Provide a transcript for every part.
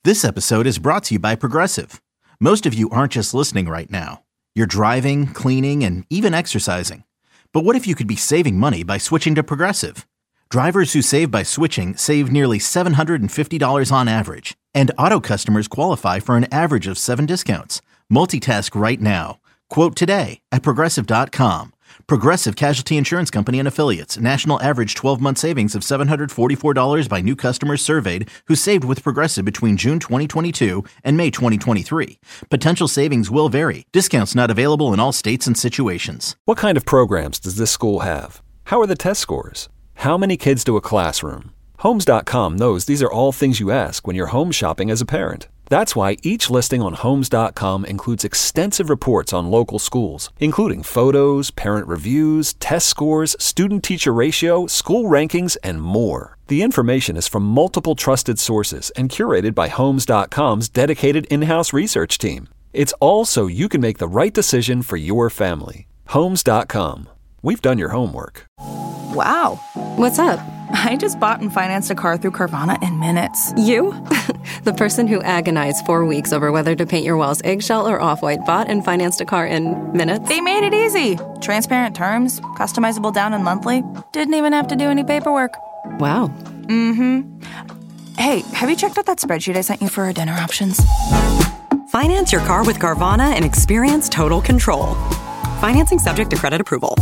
This episode is brought to you by Progressive. Most of you aren't just listening right now. You're driving, cleaning, and even exercising. But what if you could be saving money by switching to Progressive? Drivers who save by switching save nearly $750 on average. And auto customers qualify for an average of 7 discounts. Multitask right now. Quote today at Progressive.com. Progressive Casualty Insurance Company and Affiliates. National average 12-month savings of $744 by new customers surveyed who saved with Progressive between June 2022 and May 2023. Potential savings will vary. Discounts not available in all states and situations. What kind of programs does this school have? How are the test scores? How many kids do a classroom? Homes.com knows these are all things you ask when you're home shopping as a parent. That's why each listing on Homes.com includes extensive reports on local schools, including photos, parent reviews, test scores, student-teacher ratio, school rankings, and more. The information is from multiple trusted sources and curated by Homes.com's dedicated in-house research team. It's all so you can make the right decision for your family. Homes.com. We've done your homework. Wow. What's up? I just bought and financed a car through Carvana in minutes. You? The person who agonized 4 weeks over whether to paint your walls eggshell or off-white bought and financed a car in minutes? They made it easy. Transparent terms, customizable down and monthly. Didn't even have to do any paperwork. Wow. Mm-hmm. Hey, have you checked out that spreadsheet I sent you for our dinner options? Finance your car with Carvana and experience total control. Financing subject to credit approval.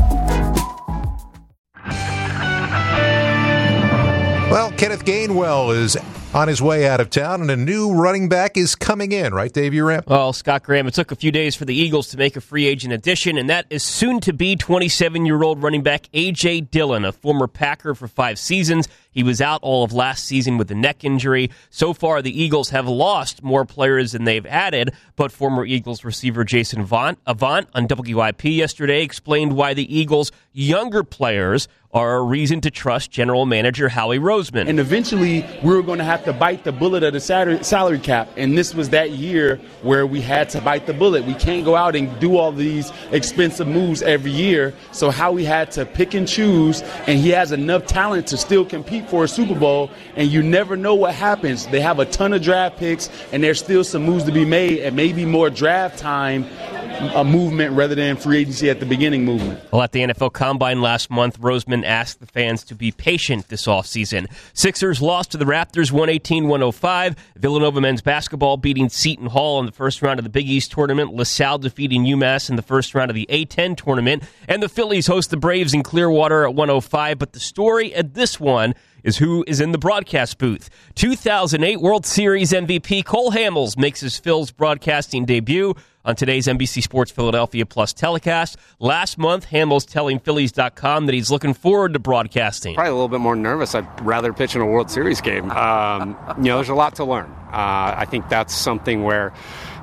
Well, Kenneth Gainwell is on his way out of town, and a new running back is coming in, right, Dave Uramp? Well, Scott Graham, it took a few days for the Eagles to make a free agent addition, and that is soon-to-be 27-year-old running back A.J. Dillon, a former Packer for 5 seasons. He was out all of last season with a neck injury. So far, the Eagles have lost more players than they've added, but former Eagles receiver Jason Avant on WIP yesterday explained why the Eagles' younger players are a reason to trust general manager Howie Roseman. And eventually, we were going to have to bite the bullet of the salary cap, and this was that year where we had to bite the bullet. We can't go out and do all these expensive moves every year, so Howie had to pick and choose, and he has enough talent to still compete for a Super Bowl, and you never know what happens. They have a ton of draft picks, and there's still some moves to be made, and maybe more draft time a movement rather than free agency at the beginning movement. Well, at the NFL Combine last month, Roseman asked the fans to be patient this offseason. Sixers lost to the Raptors 118-105. Villanova men's basketball beating Seton Hall in the first round of the Big East tournament. LaSalle defeating UMass in the first round of the A-10 tournament. And the Phillies host the Braves in Clearwater at 105. But the story at this one is who is in the broadcast booth. 2008 World Series MVP Cole Hamels makes his Phils broadcasting debut on today's NBC Sports Philadelphia Plus telecast. Last month, Hamels telling Phillies.com that he's looking forward to broadcasting. Probably a little bit more nervous. I'd rather pitch in a World Series game. There's a lot to learn. I think that's something where,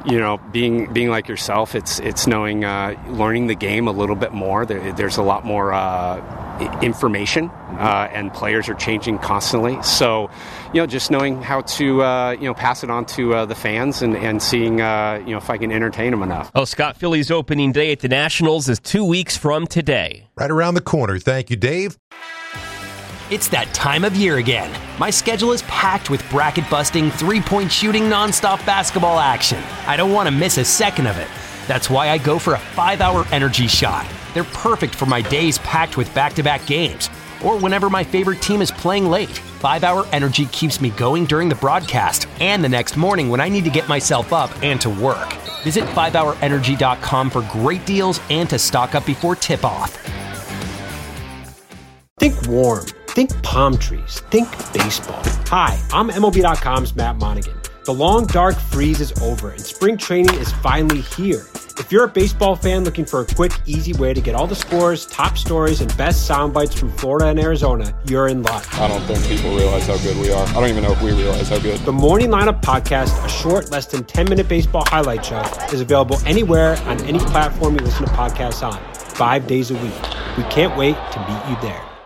being like yourself, it's knowing, learning the game a little bit more. There's a lot more information, and players are changing constantly. So, just knowing how to, pass it on to the fans and seeing, if I can entertain them enough. Oh, Scott, Phillies opening day at the Nationals is 2 weeks from today. Right around the corner. Thank you, Dave. It's that time of year again. My schedule is packed with bracket-busting, three-point shooting, nonstop basketball action. I don't want to miss a second of it. That's why I go for a 5-hour energy shot. They're perfect for my days packed with back-to-back games, or whenever my favorite team is playing late. 5-hour energy keeps me going during the broadcast and the next morning when I need to get myself up and to work. Visit 5hourenergy.com for great deals and to stock up before tip-off. Think warm. Think palm trees. Think baseball. Hi, I'm MLB.com's Matt Monaghan. The long, dark freeze is over, and spring training is finally here. If you're a baseball fan looking for a quick, easy way to get all the scores, top stories, and best sound bites from Florida and Arizona, you're in luck. I don't think people realize how good we are. I don't even know if we realize how good. The Morning Lineup Podcast, a short, less than 10-minute baseball highlight show, is available anywhere on any platform you listen to podcasts on, 5 days a week. We can't wait to meet you there.